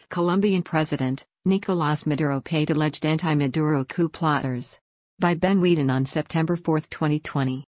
Colombian President, Nicolás Maduro paid alleged anti-Maduro coup plotters. By Ben Wheaton on September 4, 2020.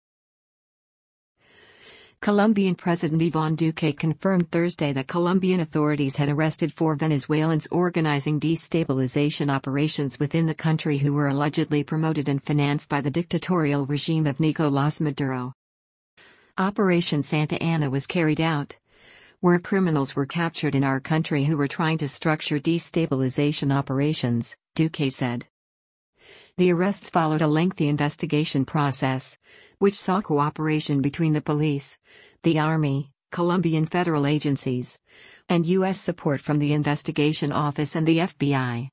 Colombian President Iván Duque confirmed Thursday that Colombian authorities had arrested 4 Venezuelans organizing destabilization operations within the country who were allegedly promoted and financed by the dictatorial regime of Nicolás Maduro. Operation Santa Ana was carried out where criminals were captured in our country who were trying to structure destabilization operations, Duque said. The arrests followed a lengthy investigation process, which saw cooperation between the police, the army, Colombian federal agencies, and U.S. support from the Investigation Office and the FBI.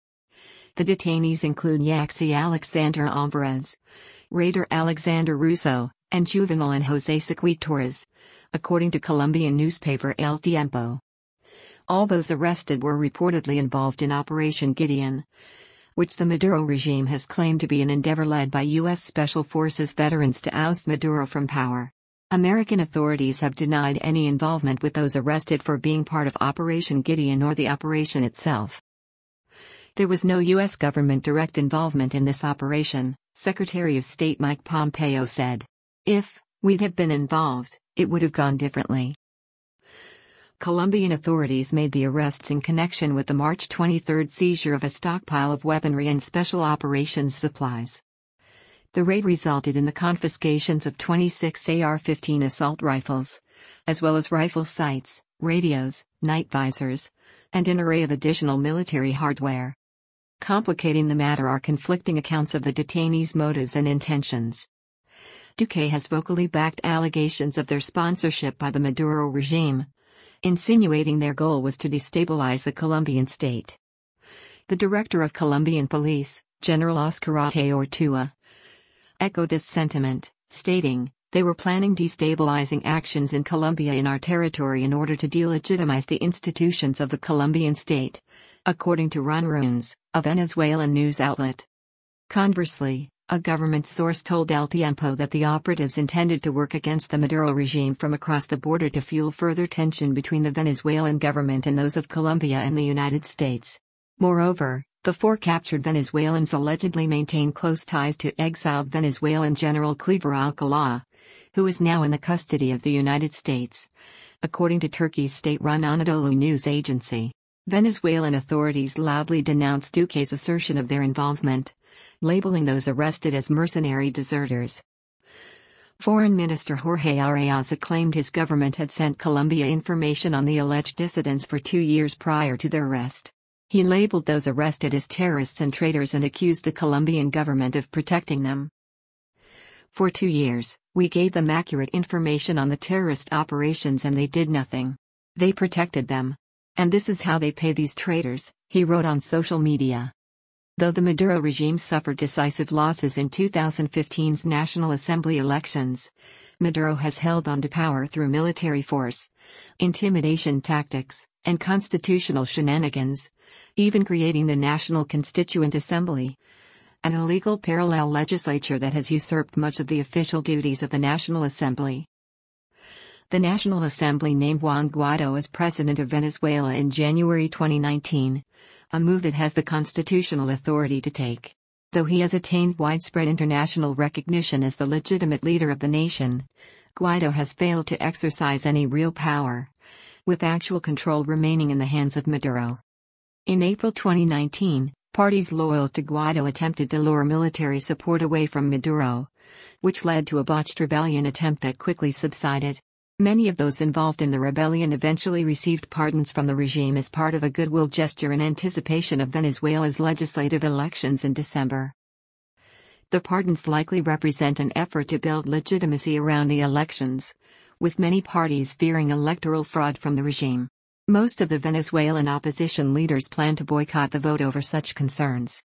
The detainees include Yaxi Alexander Alvarez, Raider Alexander Russo, and Juvenal and José Saqui Torres, according to Colombian newspaper El Tiempo. All those arrested were reportedly involved in Operation Gideon, which the Maduro regime has claimed to be an endeavor led by U.S. Special Forces veterans to oust Maduro from power. American authorities have denied any involvement with those arrested for being part of Operation Gideon or the operation itself. There was no U.S. government direct involvement in this operation, Secretary of State Mike Pompeo said. If we'd have been involved, it would have gone differently. Colombian authorities made the arrests in connection with the March 23 seizure of a stockpile of weaponry and special operations supplies. The raid resulted in the confiscations of 26 AR-15 assault rifles, as well as rifle sights, radios, night visors, and an array of additional military hardware. Complicating the matter are conflicting accounts of the detainees' motives and intentions. Duque has vocally backed allegations of their sponsorship by the Maduro regime, insinuating their goal was to destabilize the Colombian state. The director of Colombian police, General Oscar Ortua, echoed this sentiment, stating, "They were planning destabilizing actions in Colombia in our territory in order to delegitimize the institutions of the Colombian state," according to Ron Runes, a Venezuelan news outlet. Conversely, a government source told El Tiempo that the operatives intended to work against the Maduro regime from across the border to fuel further tension between the Venezuelan government and those of Colombia and the United States. Moreover, the 4 captured Venezuelans allegedly maintain close ties to exiled Venezuelan General Clever Alcalá, who is now in the custody of the United States, according to Turkey's state-run Anadolu news agency. Venezuelan authorities loudly denounced Duque's assertion of their involvement, labeling those arrested as mercenary deserters. Foreign Minister Jorge Arreaza claimed his government had sent Colombia information on the alleged dissidents for 2 years prior to their arrest. He labeled those arrested as terrorists and traitors and accused the Colombian government of protecting them. For 2 years, we gave them accurate information on the terrorist operations and they did nothing. They protected them. And this is how they pay these traitors, he wrote on social media. Though the Maduro regime suffered decisive losses in 2015's National Assembly elections, Maduro has held on to power through military force, intimidation tactics, and constitutional shenanigans, even creating the National Constituent Assembly, an illegal parallel legislature that has usurped much of the official duties of the National Assembly. The National Assembly named Juan Guaido as president of Venezuela in January 2019, a move it has the constitutional authority to take. Though he has attained widespread international recognition as the legitimate leader of the nation, Guaido has failed to exercise any real power, with actual control remaining in the hands of Maduro. In April 2019, parties loyal to Guaido attempted to lure military support away from Maduro, which led to a botched rebellion attempt that quickly subsided. Many of those involved in the rebellion eventually received pardons from the regime as part of a goodwill gesture in anticipation of Venezuela's legislative elections in December. The pardons likely represent an effort to build legitimacy around the elections, with many parties fearing electoral fraud from the regime. Most of the Venezuelan opposition leaders plan to boycott the vote over such concerns.